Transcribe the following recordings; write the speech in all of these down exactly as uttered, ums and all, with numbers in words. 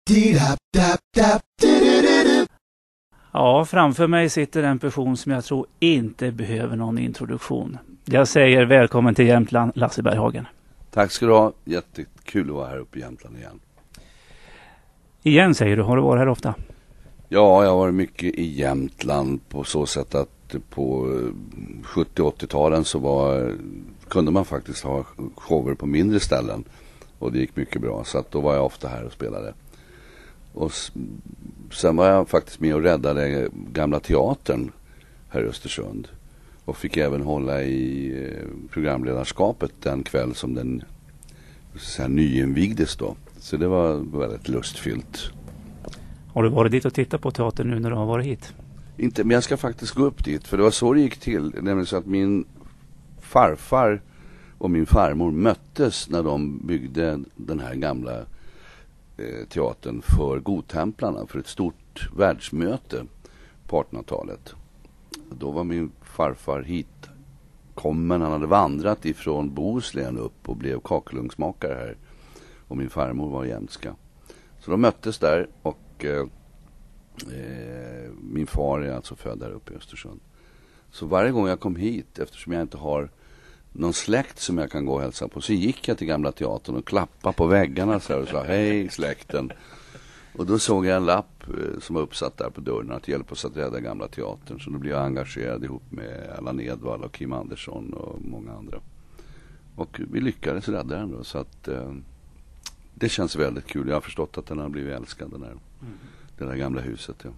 Ja, framför mig sitter en person som jag tror inte behöver någon introduktion. Jag säger välkommen till Jämtland, Lasse Berghagen. Tack ska du ha. Jättekul att vara här uppe i Jämtland igen. Igen säger du, har du varit här ofta? Ja, jag har varit mycket i Jämtland på så sätt att på sjuttio-åttio-talen så var, kunde man faktiskt ha shower på mindre ställen. Och det gick mycket bra, så att då var jag ofta här och spelade. Och sen var jag faktiskt med och räddade gamla teatern här i Östersund. Och fick även hålla i programledarskapet den kväll som den så här, nyinvigdes då. Så det var väldigt lustfyllt. Har du varit dit och tittat på teatern nu när du har varit hit? Inte, men jag ska faktiskt gå upp dit. För det var så det gick till. Nämligen så att min farfar och min farmor möttes när de byggde den här gamla eh, teatern för godtemplarna. För ett stort världsmöte på artonhundratalet. Då var min farfar hit kommen. Han hade vandrat ifrån Bohuslän upp och blev kakelugnsmakare här. Och min farmor var jämtska. Så de möttes där och eh, eh, min far är alltså född där uppe i Östersund. Så varje gång jag kom hit, eftersom jag inte har någon släkt som jag kan gå och hälsa på, så gick jag till gamla teatern och klappade på väggarna så här och sa hej släkten. Och då såg jag en lapp eh, som var uppsatt där på dörren att hjälpa oss att rädda gamla teatern. Så då blev jag engagerad ihop med Allan Edwall och Kim Andersson och många andra. Och vi lyckades rädda den då, så att eh, det känns väldigt kul. Jag har förstått att den har blivit älskad, den här, mm. det där gamla huset. Ja.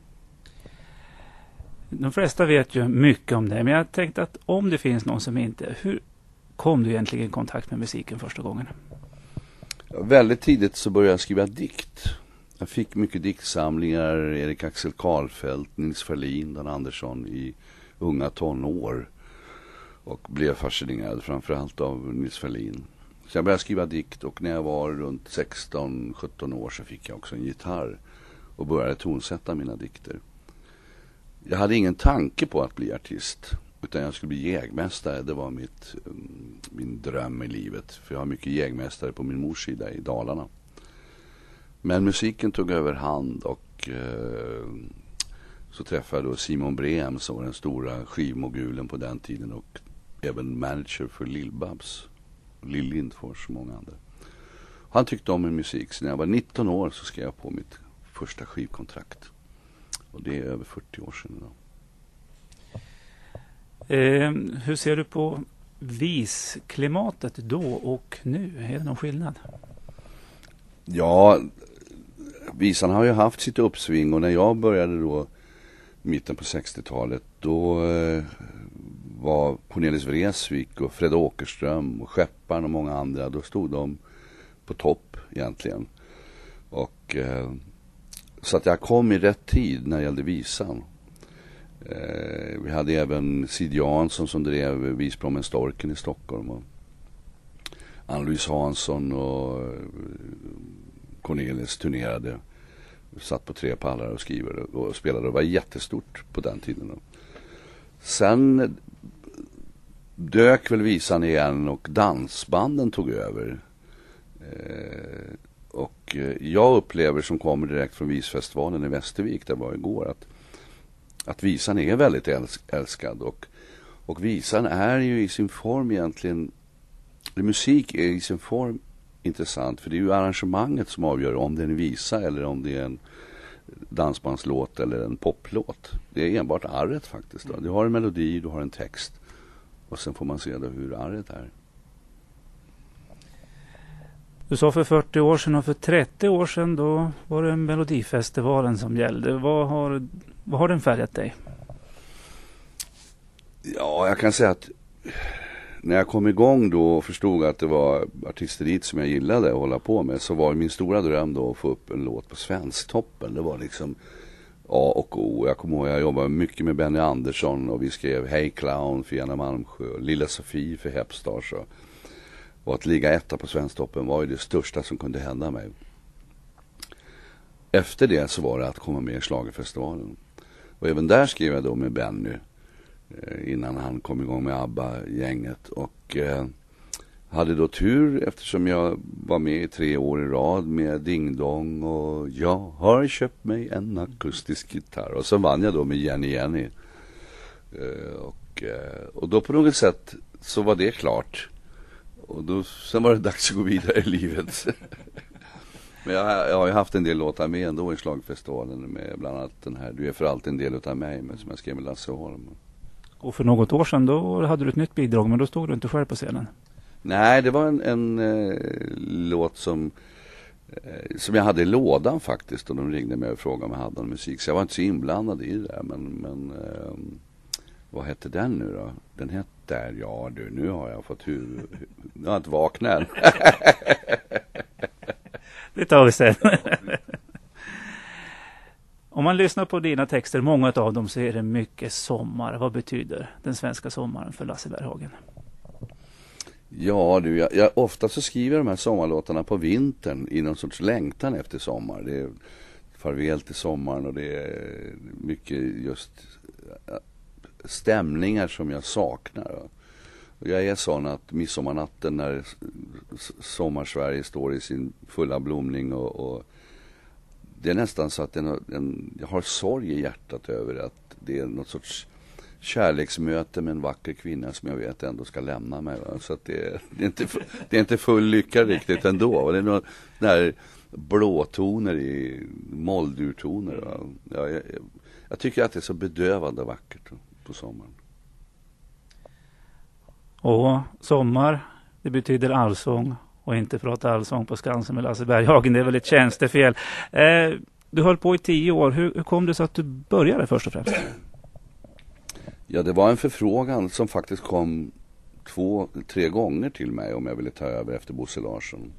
De flesta vet ju mycket om det, men jag tänkte att om det finns någon som inte, hur kom du egentligen i kontakt med musiken första gången? Ja, väldigt tidigt så började jag skriva dikt. Jag fick mycket diktsamlingar, Erik Axel Karlfeldt, Nils Ferlin, Dan Andersson i unga tonår. Och blev fascinerad framförallt av Nils Ferlin. Så jag började skriva dikt, och när jag var runt sexton sjutton år så fick jag också en gitarr och började tonsätta mina dikter. Jag hade ingen tanke på att bli artist, utan jag skulle bli jägmästare. Det var mitt, min dröm i livet, för jag har mycket jägmästare på min mors sida i Dalarna. Men musiken tog över hand, och eh, så träffade jag då Simon Brem som var den stora skivmogulen på den tiden och även manager för Lill-Babs, Lill Lindfors och många andra. Han tyckte om min musik, så när jag var nitton år så skrev jag på mitt första skivkontrakt. Och det är över fyrtio år sedan idag. Eh, hur ser du på visklimatet då och nu? Är det någon skillnad? Ja, visan har ju haft sitt uppsving, och när jag började då mitten på sextiotalet, då eh, var Cornelis Vreeswijk och Fred Åkerström och Skepparn och många andra, då stod de på topp egentligen. Och eh, så att jag kom i rätt tid när det gällde visan. Eh, vi hade även Sid Jansson som drev Visprommen Storken i Stockholm, och Ann-Louise Hansson och Cornelis turnerade, satt på tre pallar och skrev och spelade. Det var jättestort på den tiden då. Sen dök väl visan igen och dansbanden tog över. Eh, och jag upplever, som kommer direkt från visfestivalen i Västervik där var igår, att, att visan är väldigt älsk, älskad. Och, och visan är ju i sin form egentligen, musik är i sin form intressant, för det är ju arrangemanget som avgör om det är en visa eller om det är en dansbandslåt eller en poplåt. Det är enbart arret faktiskt då. Du har en melodi, du har en text, och sen får man se då hur arret är. Du sa för fyrtio år sedan, och för trettio år sedan då var det Melodifestivalen som gällde. Vad har, vad har den färgat dig? Ja, jag kan säga att när jag kom igång då och förstod att det var artisteriet som jag gillade att hålla på med, så var min stora dröm då att få upp en låt på Svensktoppen. Det var liksom A och O. Jag kommer ihåg jag jobbade mycket med Benny Andersson, och vi skrev Hey Clown för Janne Malmsjö och Lilla Sofie för Hepstars. Och, och att ligga etta på Svensktoppen var ju det största som kunde hända mig. Efter det så var det att komma med i Schlagerfestivalen. Och även där skrev jag då med Benny innan han kom igång med ABBA-gänget. Och eh, hade då tur eftersom jag var med i tre år i rad med Ding Dong och jag har köpt mig en akustisk gitarr. Och så vann jag då med Jenny Jenny. Uh, och, uh, och då på något sätt så var det klart. Och då, sen var det dags att gå vidare i livet. Men jag, jag har ju haft en del låtar med ändå i Schlagerfestivalen med bland annat den här Du är för allt en del utav mig med, som jag skrev med Lasse Holm. Och för något år sedan då hade du ett nytt bidrag, men då stod du inte själv på scenen. Nej, det var en, en eh, låt som eh, som jag hade i lådan faktiskt, och de ringde mig och frågade om jag hade någon musik. Så jag var inte så inblandad i det där, men, men eh, vad hette den nu då? Den hette, ja du, nu har jag fått huvud, nu har jag inte vaknat. Det tar vi sen. Om man lyssnar på dina texter, många av dem, så är det mycket sommar. Vad betyder den svenska sommaren för Lasse Berghagen? Ja du, jag, jag ofta så skriver de här sommarlåtarna på vintern i någon sorts längtan efter sommar. Det är farväl till sommaren och det är mycket just stämningar som jag saknar. Och jag är sån att midsommarnatten när sommarsverige står i sin fulla blomning och, och det är nästan så att en, en, jag har sorg i hjärtat över att det är något sorts kärleksmöte med en vacker kvinna som jag vet ändå ska lämna mig. Va? Så att det, det, är inte, det är inte full lycka riktigt ändå. Och det är några där blåtoner i moldurtoner. Va? Ja, jag, jag tycker att det är så bedövande vackert på sommaren. Och sommar, det betyder allsång, och inte prata allsång på Skansen med Lasse Berghagen. Det är väl ett tjänstefel. Eh, du höll på i tio år. Hur, hur kom det så att du började först och främst? Ja, det var en förfrågan som faktiskt kom två, tre gånger till mig om jag ville ta över efter Bosse Larsson.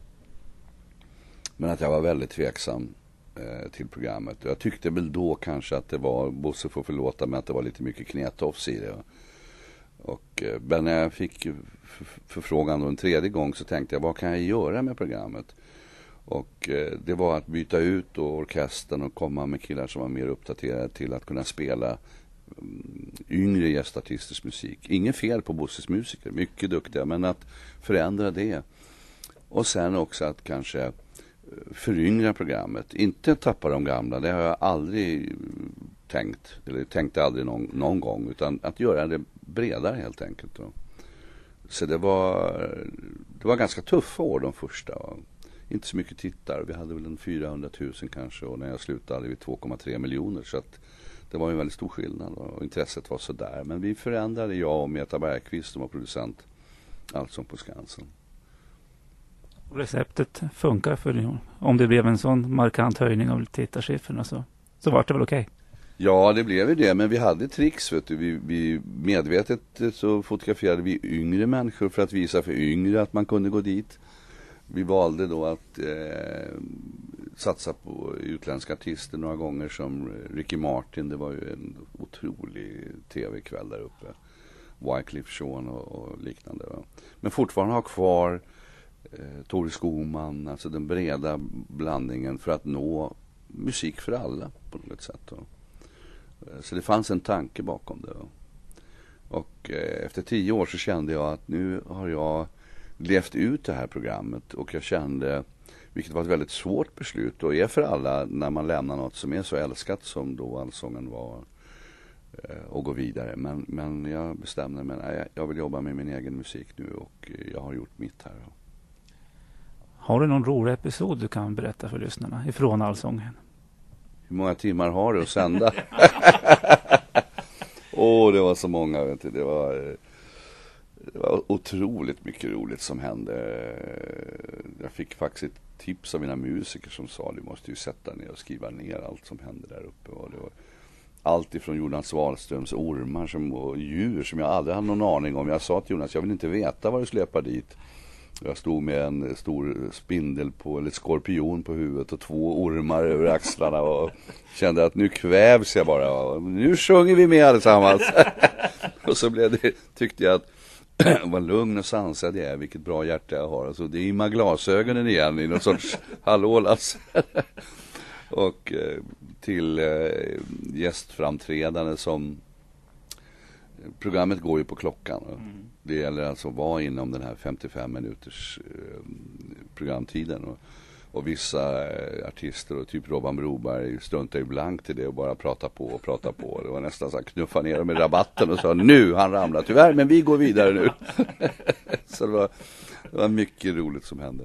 Men att jag var väldigt tveksam eh, till programmet. Och jag tyckte väl då kanske att det var, Bosse får förlåta mig, att det var lite mycket knetofs i det. Och, eh, men när jag fick förfrågan då en tredje gång så tänkte jag, vad kan jag göra med programmet? Och eh, det var att byta ut då orkestern och komma med killar som var mer uppdaterade till att kunna spela yngre gästartisters musik. Ingen fel på Bosses musiker, mycket duktiga, men att förändra det. Och sen också att kanske föryngra programmet. Inte tappa de gamla, det har jag aldrig tänkt, eller tänkte aldrig någon, någon gång, utan att göra det bredare helt enkelt. Då. Så det var, det var ganska tuffa år de första. Inte så mycket tittare, vi hade väl en fyrahundratusen kanske, och när jag slutade hade vi två komma tre miljoner, så att det var en väldigt stor skillnad och intresset var så där. Men vi förändrade, jag och Meta Bergqvist som var producent, allt som på Skansen. Receptet funkar för om det blev en sån markant höjning av tittarsiffrorna så, så var det väl okej? Okay. Ja, det blev ju det, men vi hade tricks, vet du. Vi, vi medvetet så fotograferade vi yngre människor för att visa för yngre att man kunde gå dit. Vi valde då att eh, satsa på utländska artister några gånger, som Ricky Martin. Det var ju en otrolig tv-kväll där uppe. Wycliffe Jean och, och liknande. Va? Men fortfarande ha kvar eh, Tore Skoman, alltså den breda blandningen för att nå musik för alla på något sätt. Va? Så det fanns en tanke bakom det. Va? Och eh, efter tio år så kände jag att nu har jag levt ut det här programmet, och jag kände, vilket var ett väldigt svårt beslut och är för alla när man lämnar något som är så älskat som då allsången var, och gå vidare. Men, men jag bestämde mig, nej, jag vill jobba med min egen musik nu, och jag har gjort mitt här. Har du någon rolig episod du kan berätta för lyssnarna ifrån allsången? Hur många timmar har du att sända? Åh, oh, det var så många, vet du. Det var... Det var otroligt mycket roligt som hände. Jag fick faktiskt ett tips av mina musiker som sa, du måste ju sätta ner och skriva ner allt som hände där uppe. Och det var allt ifrån Jonas Wahlströms ormar som, och djur som jag aldrig hade någon aning om. Jag sa till Jonas, jag vill inte veta vad du släpar dit. Jag stod med en stor spindel på, eller skorpion på huvudet och två ormar över axlarna och kände att nu kvävs jag bara. Nu sjunger vi med allesammans. Och så blev det, tyckte jag att vad lugn och sansad jag är, vilket bra hjärta jag har. Alltså, det är med glasögonen igen i någon sorts hallålas. Och eh, till eh, gästframträdande som programmet går ju på klockan. Mm. Det gäller alltså att vara inom den här femtiofem minuters eh, programtiden. Och, och vissa eh, artister, och typ Robban Broberg, struntar ju blankt i det och bara prata på och prata på. Det var nästan så att knuffa ner dem i rabatten och sa nu, han ramlar tyvärr, men vi går vidare nu. Så det var, det var mycket roligt som hände.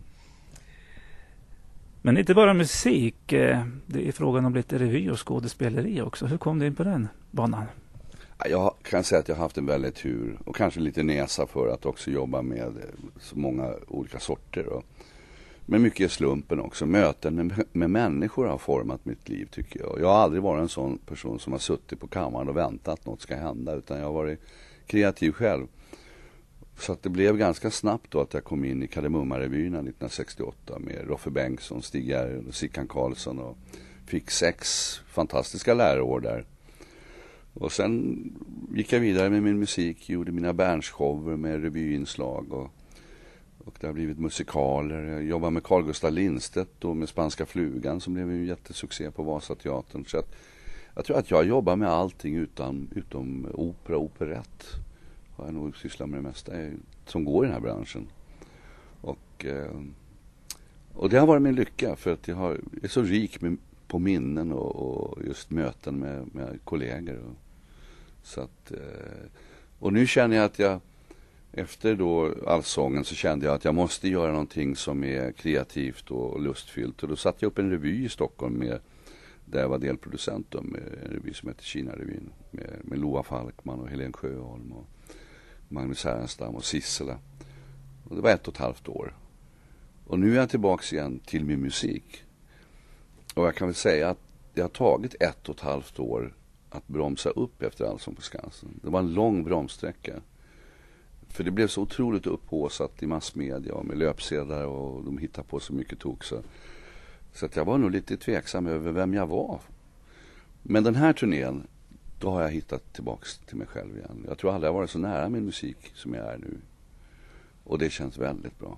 Men inte bara musik, det är frågan om lite revy och skådespeleri också. Hur kom du in på den banan? Jag kan säga att jag har haft en väldigt tur och kanske lite näsa för att också jobba med så många olika sorter. Men mycket är slumpen också. Möten med, med människor har format mitt liv, tycker jag. Jag har aldrig varit en sån person som har suttit på kammaren och väntat att något ska hända, utan jag har varit kreativ själv. Så att det blev ganska snabbt då att jag kom in i Kardemumma-revyerna nittonhundrasextioåtta med Roffe Bengtsson, Stig Järrel och Sickan Karlsson, och fick sex fantastiska läroår där. Och sen gick jag vidare med min musik, gjorde mina Berns-shower med revyinslag, och, och det har blivit musikaler. Jag jobbade med Carl Gustaf Lindstedt och med Spanska flugan som blev en jättesuccé på Vasateatern. Så att jag tror att jag jobbar med allting utan, utom opera och operett. Jag har nog sysslat med det mesta som går i den här branschen. Och, och det har varit min lycka, för att jag har, är så rik med, på minnen och, och just möten med, med kollegor. Och, så att, och nu känner jag att jag, efter då Allsången, så kände jag att jag måste göra någonting som är kreativt och lustfyllt. Och då satte jag upp en revy i Stockholm med, där jag var delproducent då, med en revy som heter Kina-revyn med, med Loa Falkman och Helen Sjöholm och Magnus Härenstam och Sissela. Och det var ett och ett halvt år. Och nu är jag tillbaka igen till min musik. Och jag kan väl säga att det har tagit ett och ett halvt år att bromsa upp efter Allsång på Skansen. Det var en lång bromssträcka. För det blev så otroligt upphaussat i massmedia och med löpsedlar, och de hittade på så mycket tok. Så, så att jag var nog lite tveksam över vem jag var. Men den här turnén, då har jag hittat tillbaka till mig själv igen. Jag tror aldrig jag varit så nära min musik som jag är nu. Och det känns väldigt bra.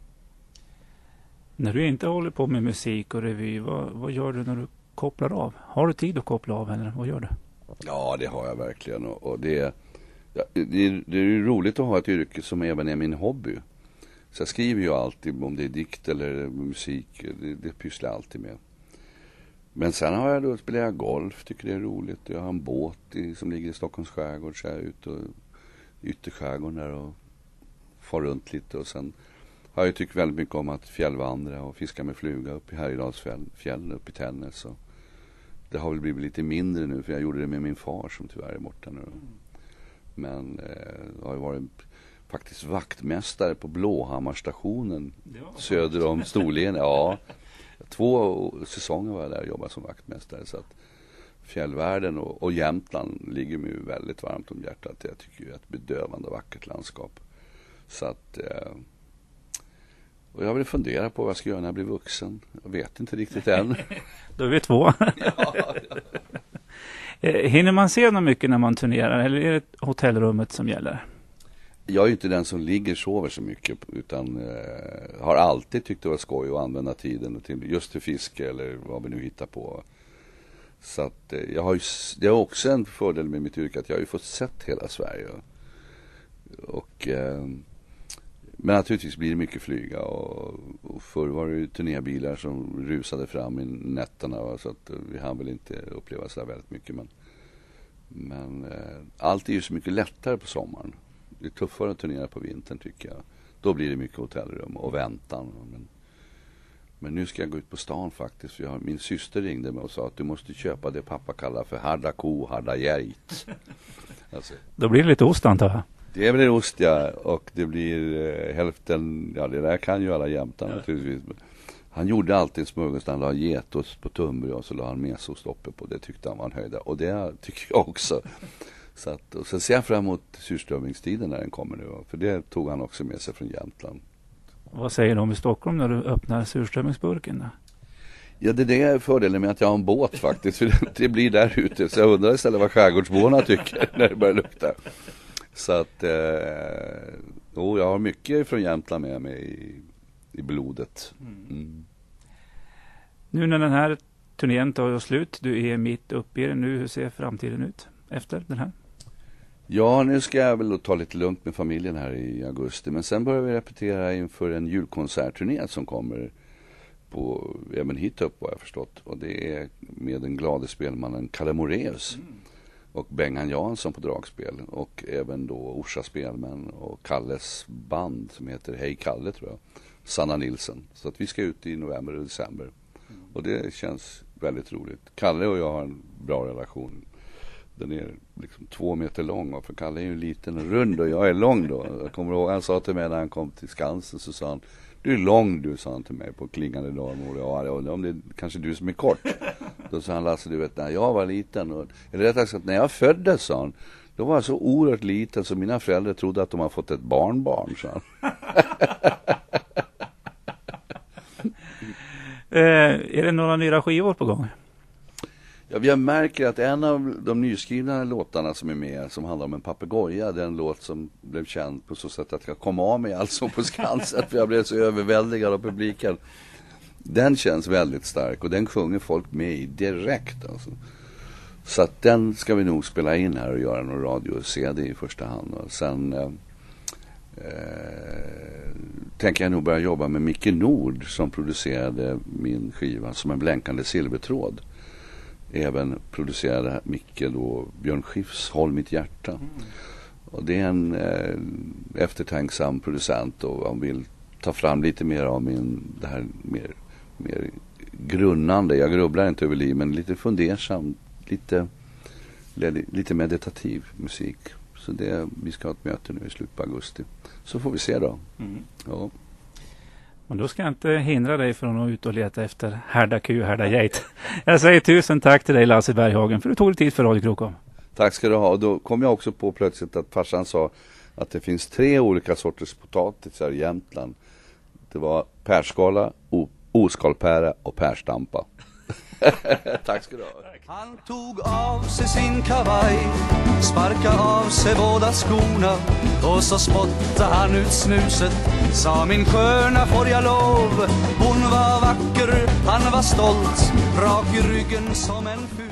När du inte håller på med musik och revy, vad, vad gör du när du kopplar av? Har du tid att koppla av, eller vad gör du? Ja, det har jag verkligen. Och, och det, ja, det, är, det är ju roligt att ha ett yrke som även är min hobby. Så jag skriver ju alltid, om det är dikt eller musik, det, det pysslar jag alltid med. Men sen har jag då spelar jag golf, tycker det är roligt. Jag har en båt i, som ligger i Stockholms skärgård, så jag är ute och ytterskärgården där och far runt lite. Och sen har jag tyckt väldigt mycket om att fjällvandra och fiska med fluga upp i Härjedalsfjäll, fjäll, upp i Tännäs. Och det har väl blivit lite mindre nu, för jag gjorde det med min far som tyvärr är borta nu. Men eh, jag har ju varit faktiskt vaktmästare på Blåhammarstationen söder om Storlien. Ja, två säsonger var jag där och jobbade som vaktmästare. Så att fjällvärlden och, och Jämtland ligger mig väldigt varmt om hjärtat. Jag tycker det är ett bedövande vackert landskap. Så att eh, och jag vill fundera på vad jag ska göra när jag blir vuxen. Jag vet inte riktigt än. Då är vi två. Ja, ja. Hinner man se något mycket när man turnerar, eller är det hotellrummet som gäller? Jag är ju inte den som ligger och sover så mycket, utan eh, har alltid tyckt det var skoj att använda tiden till, just till fiske eller vad vi nu hittar på. Så att eh, jag har ju, det är också en fördel med mitt yrke att jag har ju fått sett hela Sverige. Och eh, men naturligtvis blir det mycket flyga, och, och förr var det ju turnébilar som rusade fram i nätterna, va? Så att vi hann väl inte uppleva så väldigt mycket, men, men eh, allt är ju så mycket lättare på sommaren. Det är tuffare att turnera på vintern, tycker jag. Då blir det mycket hotellrum och väntan. Men, men nu ska jag gå ut på stan faktiskt. För jag har, min syster ringde mig och sa att du måste köpa det pappa kallar för harda ko, harda geit. Alltså, då blir det lite ost, antar jag. det blir ost, ja. Och det blir eh, hälften, ja det där kan ju alla jämtar ja. Naturligtvis. Han gjorde alltid smörgås, han la getost på tunnbröd och så la han mesost uppe på. Det tyckte han var en höjda. Och det tycker jag också. Så att, och sen ser jag fram emot surströmmingstiden när den kommer nu. För det tog han också med sig från Jämtland. Vad säger de i Stockholm när du öppnar surströmmingsburken då? Ja, det är det fördelen med att jag har en båt faktiskt. För det blir där ute. Så jag undrar istället vad skärgårdsborna tycker när det börjar lukta. Så att eh, oh, jag har mycket från Jämtland med mig i, i blodet. Mm. Nu när den här turnén tar slut, du är mitt uppe i det nu, hur ser framtiden ut efter den här? Ja, nu ska jag väl då ta lite lugnt med familjen här i augusti. Men sen börjar vi repetera inför en julkonsertturné som kommer på, även hit upp vad jag förstått. Och det är med den glade spelmannen Kalle Moraeus mm. och Bengan Jansson på dragspel. Och även då Orsa Spelmän och Kalles band som heter Hej Kalle tror jag. Sanna Nilsson. Så att vi ska ut i november och december. Mm. Och det känns väldigt roligt. Kalle och jag har en bra relation. Den är liksom två meter lång. För Kalle är ju liten och rund och jag är lång då. Jag kommer ihåg, han sa till mig när han kom till Skansen så sa han, du är lång du, sa han till mig på klingande dag. Ja, jag undrar om det är kanske du som är kort. Då sa han, Lasse, du vet när jag var liten. Och, eller rättare sagt, när jag föddes, sa han. Då var jag så oerhört liten så mina föräldrar trodde att de har fått ett barnbarn, sa han. eh, är det några nya skivor på gång? Ja, jag märker att en av de nyskrivna låtarna som är med, som handlar om en papegoja, det är en låt som blev känd på så sätt att jag kom av mig alltså på Skansen för jag blev så överväldigad av publiken. Den känns väldigt stark och den sjunger folk med i direkt alltså. Så att den ska vi nog spela in här och göra någon radio-C D i första hand. Och sen eh, eh, tänker jag nog börja jobba med Micke Nord som producerade min skiva som en blänkande silvertråd. Även producerade Micke då Björn Skifs Håll mitt hjärta. Mm. Och det är en eh, eftertänksam producent och han vill ta fram lite mer av min, det här mer, mer grunnande. Jag grubblar inte över liv men lite fundersam, lite, lite meditativ musik. Så det, vi ska ha ett möte nu i slutet på augusti. Så får vi se då. Mm. Ja. Och då ska jag inte hindra dig från att ut och leta efter härda ku, härda geit. Jag säger tusen tack till dig Lasse Berghagen för du tog dig tid för Radio Krokom. Tack ska du ha. Och då kom jag också på plötsligt att farsan sa att det finns tre olika sorters potatisar i Jämtland. Det var pärskala, oskalpära och pärstampa. Tack ska du ha. Han tog av sig sin kavaj, sparkade av sig båda skorna och så spottade han ut snuset. Sa min sköna får jag lov, hon var vacker, han var stolt, rak i ryggen som en ful.